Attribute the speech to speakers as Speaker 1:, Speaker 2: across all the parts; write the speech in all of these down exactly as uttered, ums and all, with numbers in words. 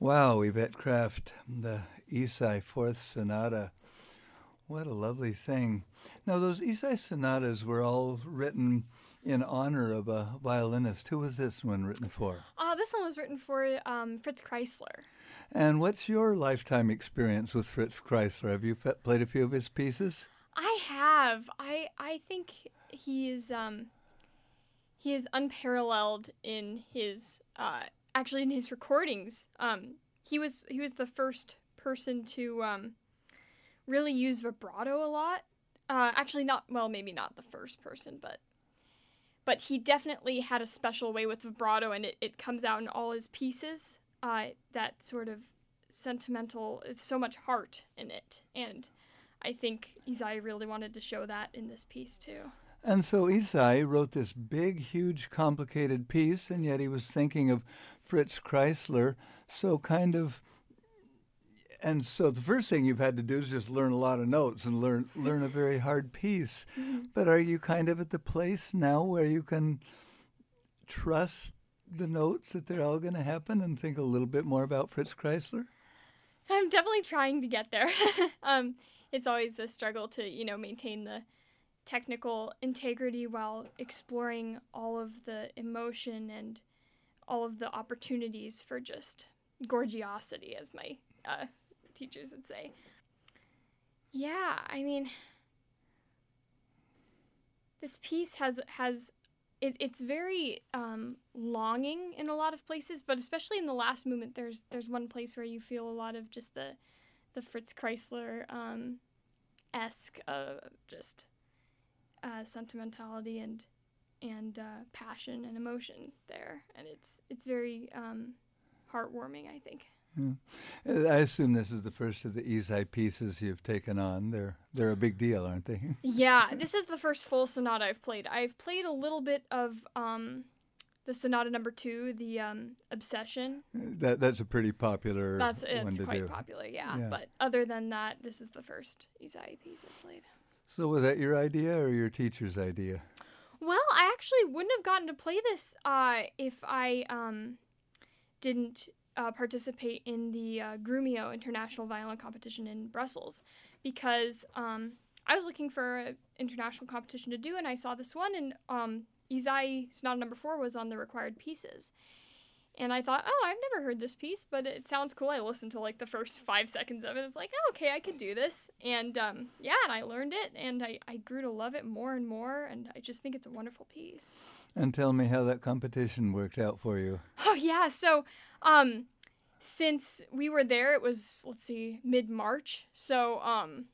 Speaker 1: Wow, Yvette Kraft, the Isai Fourth Sonata. What a lovely thing. Now, those Isai sonatas were all written in honor of a violinist. Who was this one written for?
Speaker 2: Uh, this one was written for um, Fritz Kreisler.
Speaker 1: And what's your lifetime experience with Fritz Kreisler? Have you fe- played a few of his pieces?
Speaker 2: I have. I I think he is um, he is unparalleled in his uh, actually in his recordings. Um, he was he was the first person to um, really use vibrato a lot. Uh, actually, not well, maybe not the first person, but but he definitely had a special way with vibrato, and it, it comes out in all his pieces. Uh, that sort of sentimental, it's so much heart in it, and I think Isai really wanted to show that in this piece too.
Speaker 1: And so Isai wrote this big, huge, complicated piece, and yet he was thinking of Fritz Kreisler. So kind of, and so the first thing you've had to do is just learn a lot of notes and learn learn a very hard piece.
Speaker 2: Mhm.
Speaker 1: But are you kind of at the place now where you can trust the notes that they're all going to happen and think a little bit more about Fritz Kreisler?
Speaker 2: I'm definitely trying to get there. um, it's always the struggle to, you know, maintain the technical integrity while exploring all of the emotion and all of the opportunities for just gorgiosity, as my uh, teachers would say. Yeah, I mean, this piece has has it, it's very um, longing in a lot of places, but especially in the last movement, there's there's one place where you feel a lot of just the the Fritz Kreisler um, esque uh, just uh, sentimentality and and uh, passion and emotion there, and it's it's very um, heartwarming, I think.
Speaker 1: Yeah. I assume this is the first of the Isai pieces you've taken on. They're they're a big deal, aren't they?
Speaker 2: Yeah, this is the first full sonata I've played. I've played a little bit of um, the sonata number two, the um, Obsession.
Speaker 1: That that's a pretty popular
Speaker 2: That's
Speaker 1: one
Speaker 2: it's
Speaker 1: to
Speaker 2: quite
Speaker 1: do.
Speaker 2: popular, yeah.
Speaker 1: Yeah.
Speaker 2: But other than that, this is the first Isai piece I've played.
Speaker 1: So was that your idea or your teacher's idea?
Speaker 2: Well, I actually wouldn't have gotten to play this uh, if I um, didn't uh, participate in the uh, Grumio International Violin Competition in Brussels, because um, I was looking for an international competition to do, and I saw this one, and um, Isai Sonata Number Four was on the required pieces. And I thought, oh, I've never heard this piece, but it sounds cool. I listened to like the first five seconds of it. I was like, oh, okay, I could do this. And um, yeah, and I learned it, and I, I grew to love it more and more, and I just think it's a wonderful piece.
Speaker 1: And tell me how that competition worked out for you.
Speaker 2: Oh, yeah. So um, since we were there, it was, let's see, mid-March. So um,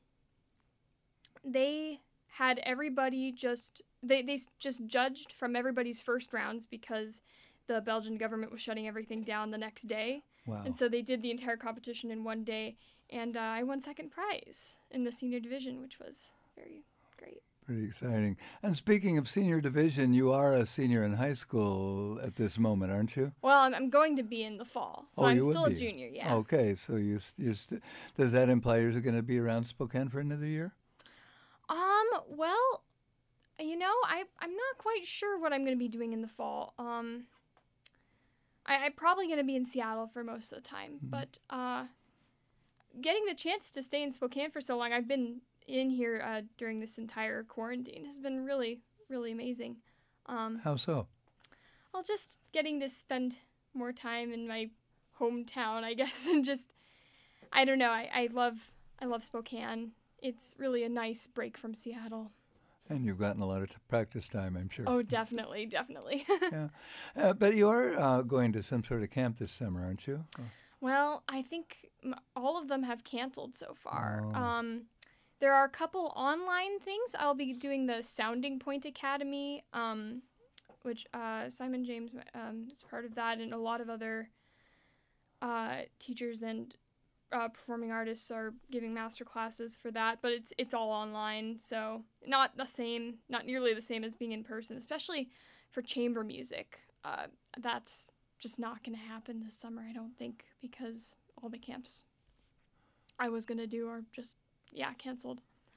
Speaker 2: they had everybody just, they, they just judged from everybody's first rounds because the Belgian government was shutting everything down the next day.
Speaker 1: Wow.
Speaker 2: And so they did the entire competition in one day, and uh, I won second prize in the senior division, which was very great.
Speaker 1: Pretty exciting. And speaking of senior division, you are a senior in high school at this moment, aren't you?
Speaker 2: Well, I'm, I'm going to be in the fall, so
Speaker 1: Oh,
Speaker 2: I'm
Speaker 1: you would
Speaker 2: still a
Speaker 1: be.
Speaker 2: junior, yeah.
Speaker 1: Okay, so you you're st- does that imply you're going to be around Spokane for another year?
Speaker 2: Um, well, you know, I, I'm not quite sure what I'm going to be doing in the fall. Um, I, I'm probably going to be in Seattle for most of the time,
Speaker 1: Mm-hmm.
Speaker 2: but uh, getting the chance to stay in Spokane for so long, I've been in here uh, during this entire quarantine, has been really, really amazing. Um,
Speaker 1: How so?
Speaker 2: well, just getting to spend more time in my hometown, I guess, and just, I don't know, I, I love, I love Spokane. It's really a nice break from Seattle.
Speaker 1: And you've gotten a lot of t- practice time, I'm sure.
Speaker 2: Oh, definitely, definitely.
Speaker 1: Yeah. Uh, but you are uh, going to some sort of camp this summer, aren't you? Oh.
Speaker 2: Well, I think m- all of them have canceled so far.
Speaker 1: Oh.
Speaker 2: Um, there are a couple online things. I'll be doing the Sounding Point Academy, um, which uh, Simon James um, is part of that, and a lot of other uh, teachers and uh, performing artists are giving master classes for that. But it's it's all online, so not the same, not nearly the same as being in person, especially for chamber music. Uh, that's just not going to happen this summer, I don't think, because all the camps I was going to do are just, yeah, canceled.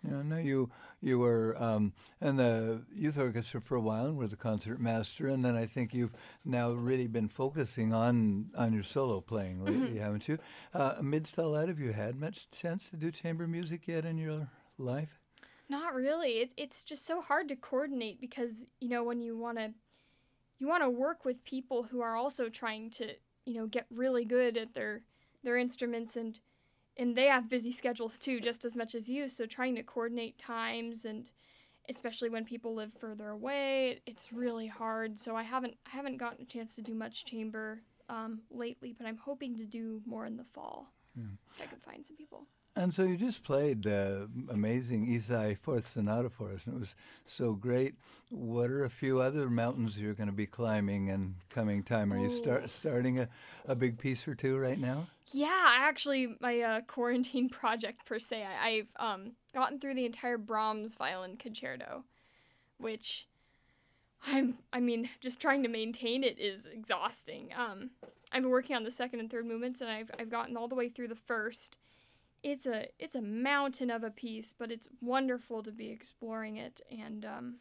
Speaker 1: Yeah, no, you you were um, in the youth orchestra for a while and were the concert master, and then I think you've now really been focusing on on your solo playing lately, haven't you? Uh, amidst all that, have you had much chance to do chamber music yet in your life?
Speaker 2: Not really. It, it's just so hard to coordinate because, you know, when you want to you want to work with people who are also trying to, you know, get really good at their their instruments, and and they have busy schedules too, just as much as you. So trying to coordinate times, and especially when people live further away, it's really hard. So I haven't I haven't gotten a chance to do much chamber um, lately, but I'm hoping to do more in the fall.
Speaker 1: Yeah.
Speaker 2: If I can find some people.
Speaker 1: And so you just played the amazing Isai Fourth Sonata for us, and it was so great. What are a few other mountains you're going to be climbing in coming time? Are you start,
Speaker 2: Oh.
Speaker 1: starting a, a big piece or two right now?
Speaker 2: Yeah, actually, my uh, quarantine project per se, I, I've um, gotten through the entire Brahms violin concerto, which I'm, I mean, just trying to maintain it is exhausting. Um, I've been working on the second and third movements, and I've I've gotten all the way through the first. It's a it's a mountain of a piece, but it's wonderful to be exploring it, and um,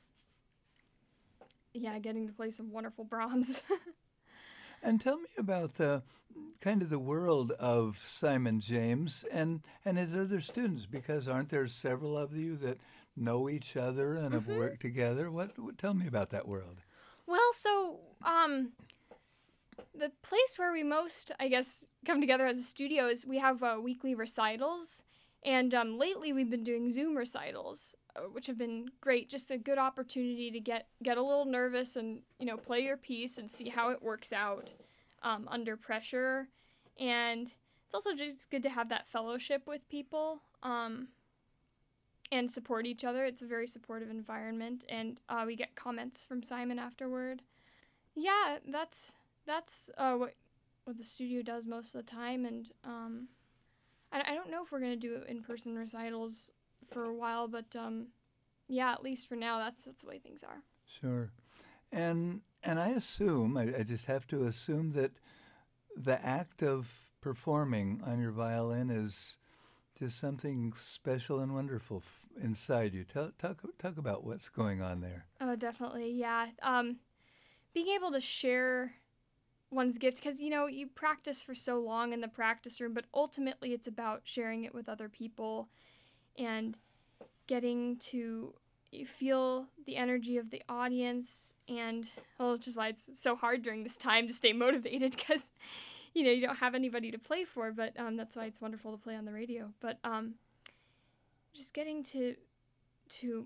Speaker 2: yeah, getting to play some wonderful Brahms.
Speaker 1: And tell me about the kind of the world of Simon James and, and his other students, because aren't there several of you that know each other and have
Speaker 2: hmm
Speaker 1: worked together? What, what tell me about that world?
Speaker 2: Well, so um, the place where we most, I guess, come together as a studio is we have uh, weekly recitals, and um, lately we've been doing Zoom recitals, uh, which have been great. Just a good opportunity to get get a little nervous and you know play your piece and see how it works out um, under pressure, and it's also just good to have that fellowship with people um, and support each other. It's a very supportive environment, and uh, we get comments from Simon afterward. Yeah, that's that's uh, what what the studio does most of the time, and um, I, I don't know if we're gonna do in person recitals for a while, but um, yeah, at least for now, that's that's the way things are.
Speaker 1: Sure. And and I assume, I, I just have to assume that the act of performing on your violin is just something special and wonderful f- inside you. Tell, talk talk about what's going on there.
Speaker 2: Oh, definitely, yeah. Um, being able to share one's gift, because you know you practice for so long in the practice room, but ultimately it's about sharing it with other people and getting to feel the energy of the audience, and well, which is why it's so hard during this time to stay motivated because you know you don't have anybody to play for, but um, that's why it's wonderful to play on the radio. But um, just getting to to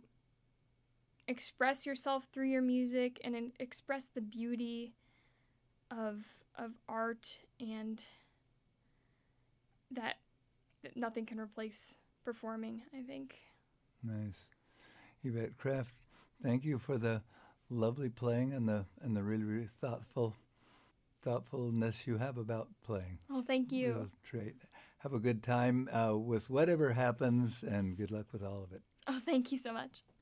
Speaker 2: express yourself through your music and in, express the beauty of of art, and that, that nothing can replace performing, I think.
Speaker 1: Nice. Yvette Kraft, thank you for the lovely playing and the and the really, really thoughtful thoughtfulness you have about playing.
Speaker 2: Oh, thank you.
Speaker 1: Real trait. Have a good time uh, with whatever happens, and good luck with all of it.
Speaker 2: Oh, thank you so much.